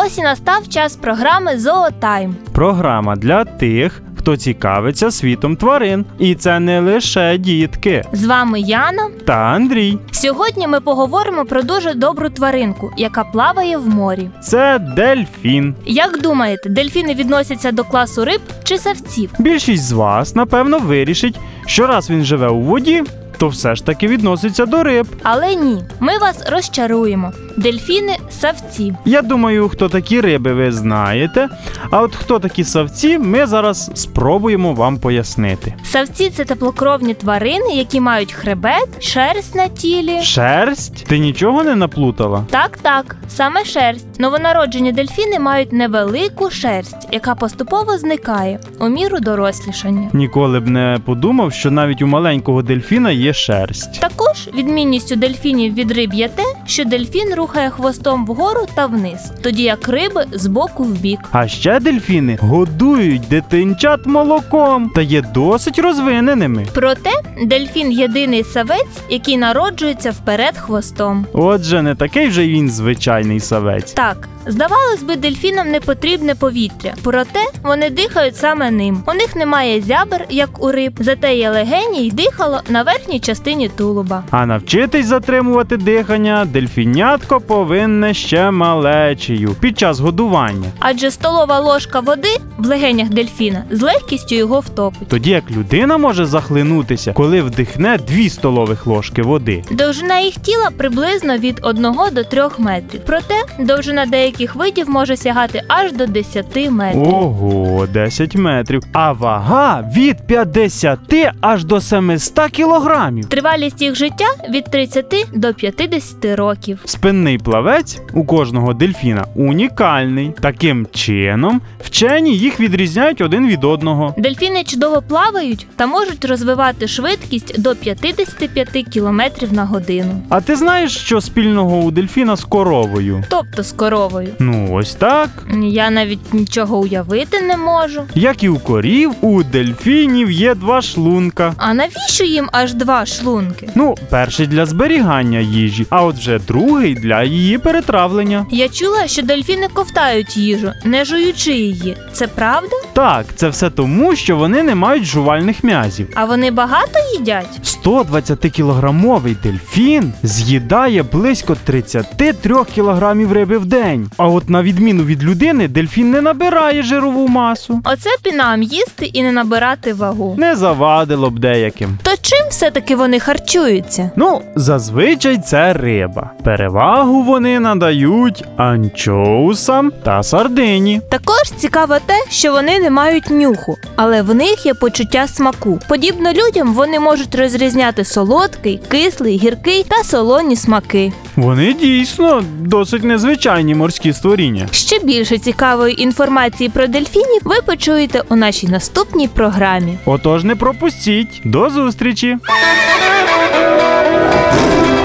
Ось і настав час програми «Зоотайм». Програма для тих, хто цікавиться світом тварин. І це не лише дітки. З вами Яна та Андрій. Сьогодні ми поговоримо про дуже добру тваринку, яка плаває в морі. Це дельфін. Як думаєте, дельфіни відносяться до класу риб чи савців? Більшість з вас, напевно, вирішить, що раз він живе у воді, то все ж таки відноситься до риб. Але ні, ми вас розчаруємо. Дельфіни – савці. Я думаю, хто такі риби, ви знаєте. А от хто такі савці, ми зараз спробуємо вам пояснити. Савці – це теплокровні тварини, які мають хребет, шерсть на тілі. Шерсть? Ти нічого не наплутала? Так, саме шерсть. Новонароджені дельфіни мають невелику шерсть, яка поступово зникає у міру дорослішання. Ніколи б не подумав, що навіть у маленького дельфіна є шерсть. Також відмінністю дельфінів від риб є те, що дельфін рухає хвостом вгору та вниз, тоді як риби з боку в бік. А ще дельфіни годують дитинчат молоком та є досить розвиненими. Проте дельфін – єдиний савець, який народжується вперед хвостом. Отже, не такий вже він звичайний савець. Так, здавалось би, дельфінам не потрібне повітря, проте вони дихають саме ним. У них немає зябр, як у риб, зате є легені й дихало на верхній частині тулуба. А навчитись затримувати дихання дельфінятко повинне ще малечею під час годування. Адже столова ложка води в легенях дельфіна з легкістю його втопить. Тоді як людина може захлинутися, коли вдихне 2 столових ложки води. Довжина їх тіла приблизно від 1 до 3 метрів. Проте довжина деяких видів може сягати аж до 10 метрів. Ого, 10 метрів. А вага від 50 аж до 700 кілограмів. Тривалість їх життя від 30 до 50 років. Спинний плавець у кожного дельфіна унікальний. Таким чином, вчені їх відрізняють один від одного. Дельфіни чудово плавають та можуть розвивати швидкість до 55 км на годину. А ти знаєш, що спільного у дельфіна з коровою? Тобто з коровою. Ну, ось так. Я навіть нічого уявити не можу. Як і у корів, у дельфінів є 2 шлунка. А навіщо їм аж 2 шлунки? Ну, перший для зберігання їжі, а от вже другий для її перетравлення. Я чула, що дельфіни ковтають їжу, не жуючи її. Це правда? Так, це все тому, що вони не мають жувальних м'язів. А вони багато їдять? 120-кілограмовий дельфін з'їдає близько 33 кілограмів риби в день. А от на відміну від людини, дельфін не набирає жирову масу. Оце б і нам їсти і не набирати вагу. Не завадило б деяким. То чим все-таки вони харчуються? Ну, зазвичай це риба. Перевагу вони надають анчоусам та сардині. Також цікаво те, що вони не мають нюху, але в них є почуття смаку. Подібно людям, вони можуть розрізняти солодкий, кислий, гіркий та солоні смаки. Вони дійсно досить незвичайні морські створіння. Ще більше цікавої інформації про дельфінів ви почуєте у нашій наступній програмі. Отож не пропустіть. До зустрічі!